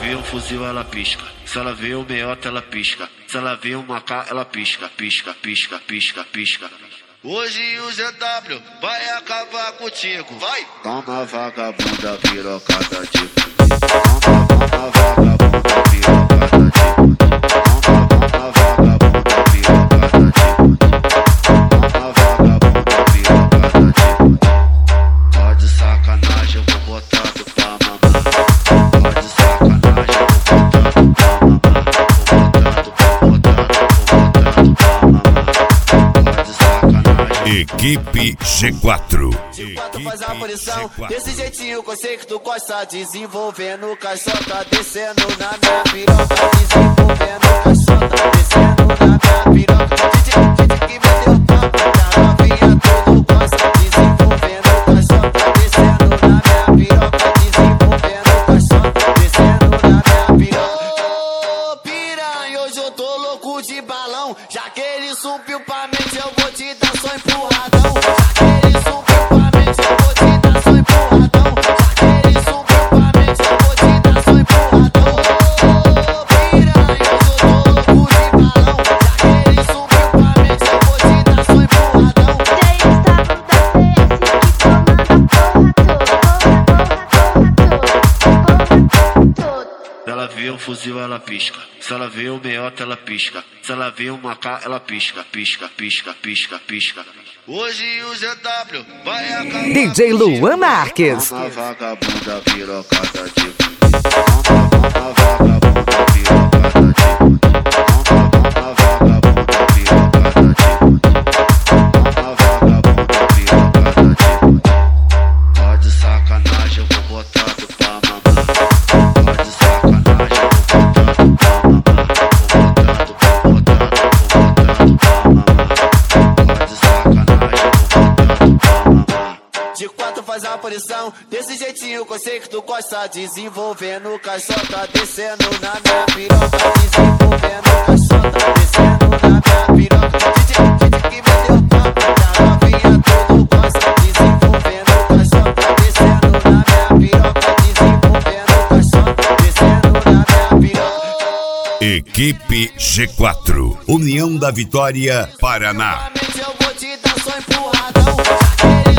vê um fuzil, ela pisca. Se ela vê um meiota, ela pisca. Se ela vê um macá, ela pisca, pisca, pisca, pisca, pisca. Hoje o ZW vai acabar contigo, vai! Toma vagabunda pirocada de toma vagabunda pirocada de toma vagabunda pirocada de toma vagabunda pirocada de. Tá de sacanagem, eu vou botar tu pra mamar. Tá de sacanagem, eu vou botar tu pra mamar. Vou botar tu pra mamar. Tá de sacanagem. Equipe G4. De quatro faz a punição, desse jeitinho que eu sei que tu gosta. Desenvolvendo caixota, descendo na minha piroca. Desenvolvendo caixota, descendo na minha piroca. DJ que me deu papo, da novinha tudo gosta. Desenvolvendo caixota, descendo na minha piroca. Desenvolvendo caixota, descendo na minha piroca. Ô piranha, hoje eu tô louco de balão. Já que ele subiu pra mente, eu vou te dar só empurradão. Já que ele subiu pra mente, eu vou te dar só empurradão. Já que ele subiu pra mente, eu vou te dar só empurradão. Ô piranha, hoje eu tô louco de balão. Já que ele subiu pra mente, eu vou te dar só empurradão. Se ela vê um fuzil, ela pisca. Se ela vê um meiota, ela pisca. Se ela vê um macá, ela pisca, pisca, pisca, pisca, pisca. Hoje o ZW vai acabar DJ Luan Marques. Toma vagabunda pirocada de toma vagabunda pirocada de toma vagabunda pirocada de toma vagabunda pirocada de. Tá de sacanagem, eu vou botar tu pra mamar. Tá de sacanagem, eu vou botar tu pra mamar. Vou botar tu pra mamar. Tá de sacanagem, eu vou botar tu pra mamar. De quatro faz a punição, desse jeitinho que eu sei que tu gosta. Desenvolvendo caixota, descendo na minha piroca. Desenvolvendo caixota, descendo na minha piroca. DJ que me deu papo, da novinha tudo gosta. Desenvolvendo caixota, descendo na minha piroca. Desenvolvendo caixota, descendo na minha piroca. Equipe G4. União da Vitória, Paraná. Eu vou te dar só empurradão. Já que ele